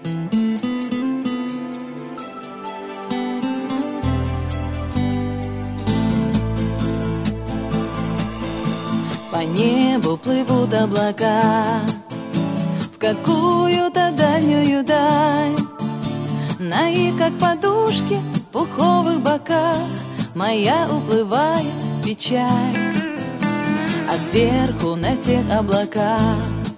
По небу плывут облака в какую-то дальнюю даль. На их, как подушки, пуховых боках моя уплывает печаль. А сверху на тех облаках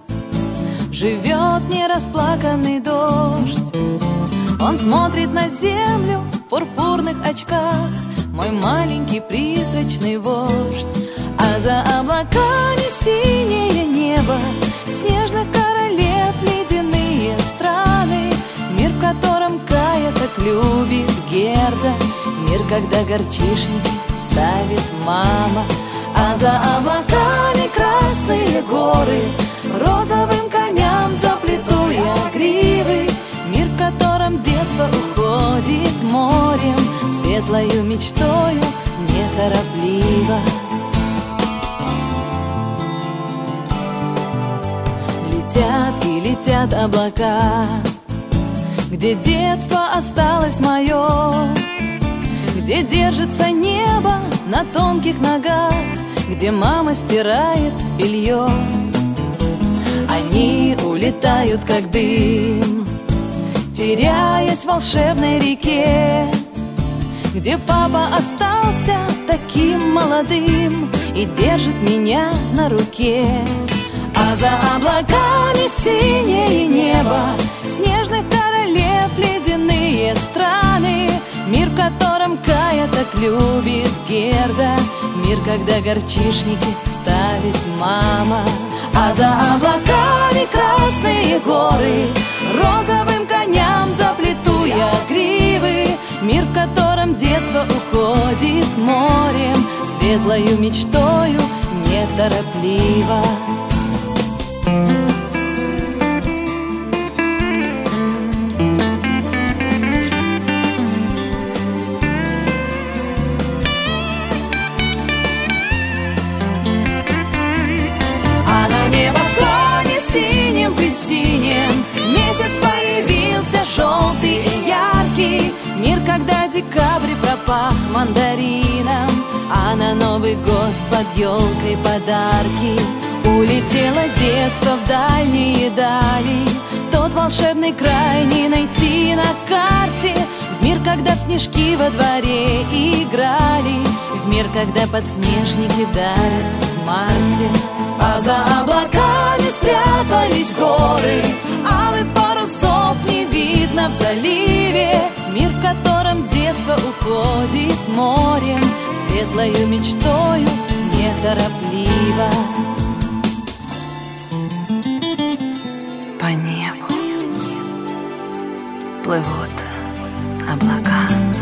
живет нерасплаканный дождь. Он смотрит на землю в пурпурных очках, мой маленький призрачный вождь. А за облаками синее небо, снежных королев ледяные страны. Мир, в котором Кая так любит Герда, мир, когда горчишники ставит мама. А за облаками красные горы, розовым коням заплету я гривы. Мир, в котором детство уходит морем, светлою мечтою неторопливо. Летят и летят облака, где детство осталось мое, где держится небо на тонких ногах, где мама стирает белье. Они улетают, как дым, теряясь в волшебной реке, где папа остался таким молодым и держит меня на руке. А за облаками синее небо, снежных королев ледяные страны. Мир, в котором Кая так любит Герда, мир, когда горчишники ставит мама. А за облаками красные горы, розовым коням заплету я гривы. Мир, в котором детство уходит морем, светлою мечтою неторопливо. А на небосклоне синим при синем месяц появился желтый и яркий. Мир, когда декабрь пропах мандарином, а на Новый год под елкой подарки. Улетело детство в дальние дали, тот волшебный край не найти на карте. В мир, когда в снежки во дворе играли, в мир, когда подснежники дарят в марте. А за облаками спрятались горы, алых парусов не видно в заливе. Мир, в котором детство уходит морем, светлою мечтою неторопливо. По небу плывут облака.